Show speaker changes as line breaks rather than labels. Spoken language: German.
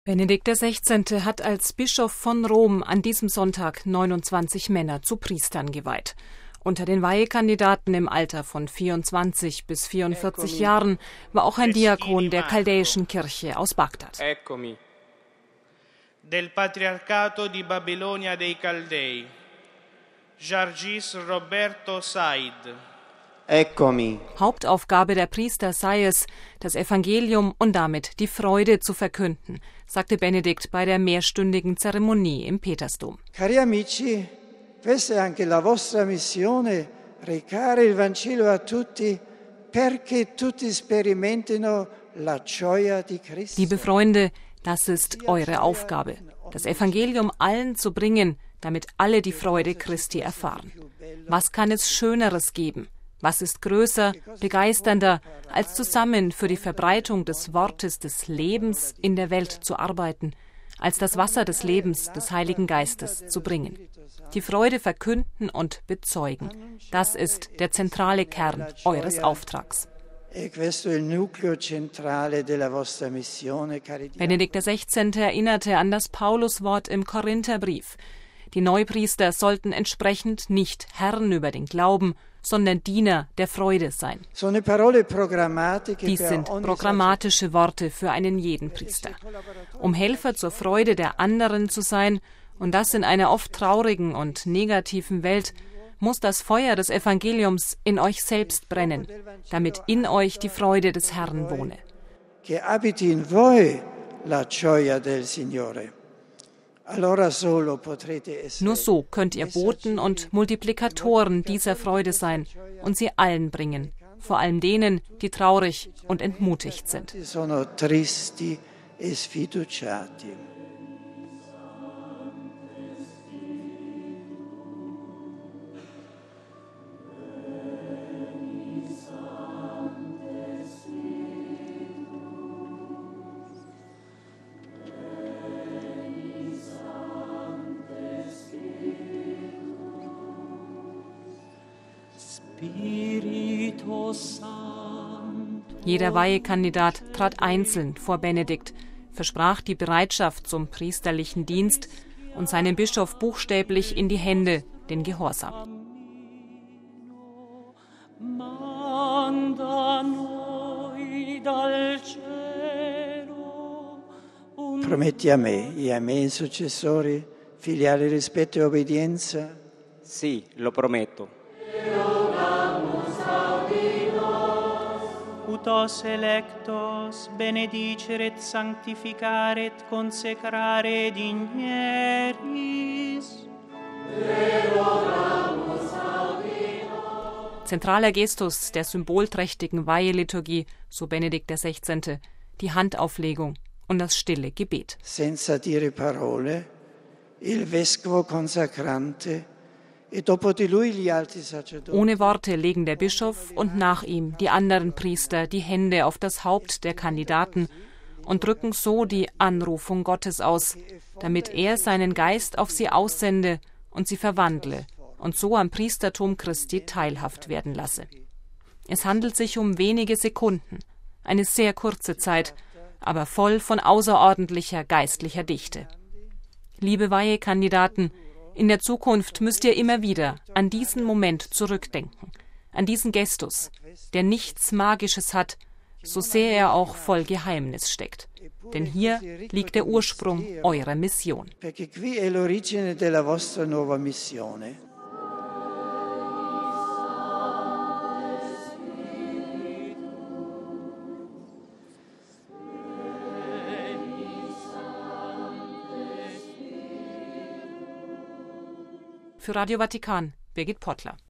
Benedikt XVI. Hat als Bischof von Rom an diesem Sonntag 29 Männer zu Priestern geweiht. Unter den Weihekandidaten im Alter von 24 bis 44 Jahren war auch ein Diakon der chaldäischen Kirche aus Bagdad.
Eccomi. Del Patriarcato di Babilonia dei Caldei, Jargis Roberto Said.
Eccomi.
Hauptaufgabe der Priester sei es, das Evangelium und damit die Freude zu verkünden, sagte Benedikt bei der mehrstündigen Zeremonie im Petersdom.
Cari amici, questa è anche la vostra missione, recare il Vangelo a tutti, perché tutti sperimentino la gioia di Cristo.
Liebe Freunde, das ist eure Aufgabe, das Evangelium allen zu bringen, damit alle die Freude Christi erfahren. Was kann es Schöneres geben? Was ist größer, begeisternder, als zusammen für die Verbreitung des Wortes des Lebens in der Welt zu arbeiten, als das Wasser des Lebens des Heiligen Geistes zu bringen? Die Freude verkünden und bezeugen. Das ist der zentrale Kern eures Auftrags. Benedikt XVI. Erinnerte an das Pauluswort im Korintherbrief. Die Neupriester sollten entsprechend nicht Herren über den Glauben, sondern Diener der Freude sein. Dies sind programmatische Worte für einen jeden Priester. Um Helfer zur Freude der anderen zu sein, und das in einer oft traurigen und negativen Welt, muss das Feuer des Evangeliums in euch selbst brennen, damit in euch die Freude des Herrn wohne. Nur so könnt ihr Boten und Multiplikatoren dieser Freude sein und sie allen bringen, vor allem denen, die traurig und entmutigt sind. Jeder Weihekandidat trat einzeln vor Benedikt, versprach die Bereitschaft zum priesterlichen Dienst und seinem Bischof buchstäblich in die Hände den Gehorsam.
Prometti a me e ai miei successori filiale rispetto e obbedienza?
Sì, lo prometto.
Ut os electos benedicere et sanctificare et consecrare et digneris.
Zentraler Gestus der symbolträchtigen Weiheliturgie, so Benedikt XVI., die Handauflegung und das stille Gebet.
Senza dire parole, il vescovo consacrante.
Ohne Worte legen der Bischof und nach ihm die anderen Priester die Hände auf das Haupt der Kandidaten und drücken so die Anrufung Gottes aus, damit er seinen Geist auf sie aussende und sie verwandle und so am Priestertum Christi teilhaft werden lasse. Es handelt sich um wenige Sekunden, eine sehr kurze Zeit, aber voll von außerordentlicher geistlicher Dichte. Liebe Weihekandidaten, in der Zukunft müsst ihr immer wieder an diesen Moment zurückdenken, an diesen Gestus, der nichts Magisches hat, so sehr er auch voll Geheimnis steckt. Denn hier liegt der Ursprung eurer Mission. Für Radio Vatikan, Birgit Pottler.